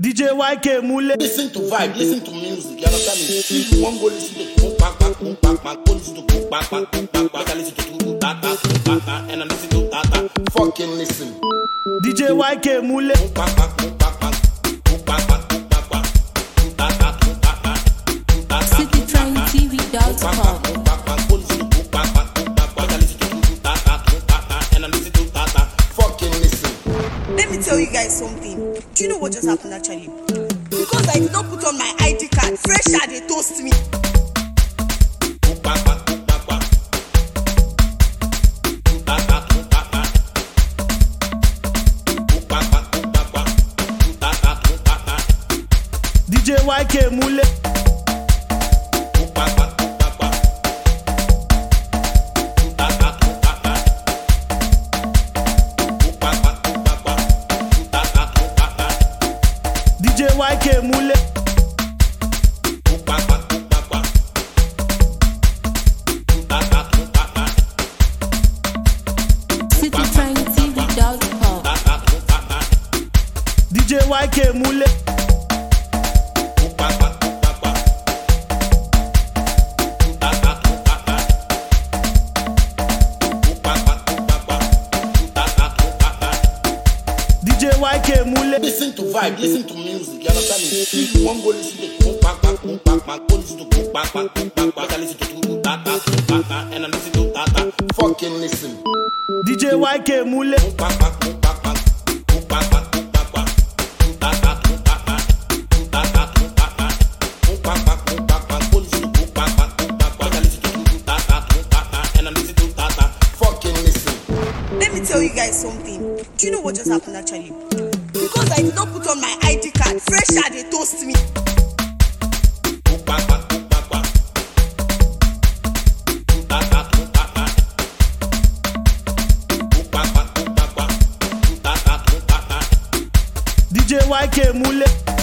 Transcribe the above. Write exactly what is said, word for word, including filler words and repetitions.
D J Y K Mule. Listen to vibe, listen to music. You understand me? If you want go listen to boom bang bang boom bang bang, go listen to boom bang bang boom bang bang. I listen to boom ta ta boom ta ta, and I listen to ta ta. Fucking listen. D J Y K Mule. Boom bang bang boom bang bang boom bang bang boom bang bang boom ta ta boom ta ta boom ta ta. City Train T V dot com. Boom bang bang go listen to boom bang bang boom bang bang. I listen to boom ta ta boom ta ta, and I listen to ta ta. Fucking listen. Let me tell you guys something. Do you know what just happened actually? Because I did not put on my I D card, Fresher they toast me. D J Y K Mule. D J Y K Mule. City Train T V dot com. D J Y K Mule. D J Y K Mule. Listen to vibe, listen to music. You understand me? If you want go listen to boom bang bang boom bang bang, go listen to boom bang bang boom bang bang. I listen to boom ta ta boom ta ta, and I listen to ta ta. Fucking listen. D J Y K Mule. Boom bang bang boom bang bang boom bang bang boom bang bang boom ta ta boom ta ta boom ta ta boom ta ta boom bang bang boom bang bang. Go listen to boom bang bang boom bang bang. I listen to boom ta ta boom ta ta, and I listen to ta ta. Fucking listen. Let me tell you guys something. Do you know what just happened actually? Because I did not put on my I D card, Fresher they toast me. Boom bang bang boom bang bang boom ta ta boom ta ta boom bang bang boom bang bang boom ta ta boom ta ta. D J Y K Mule.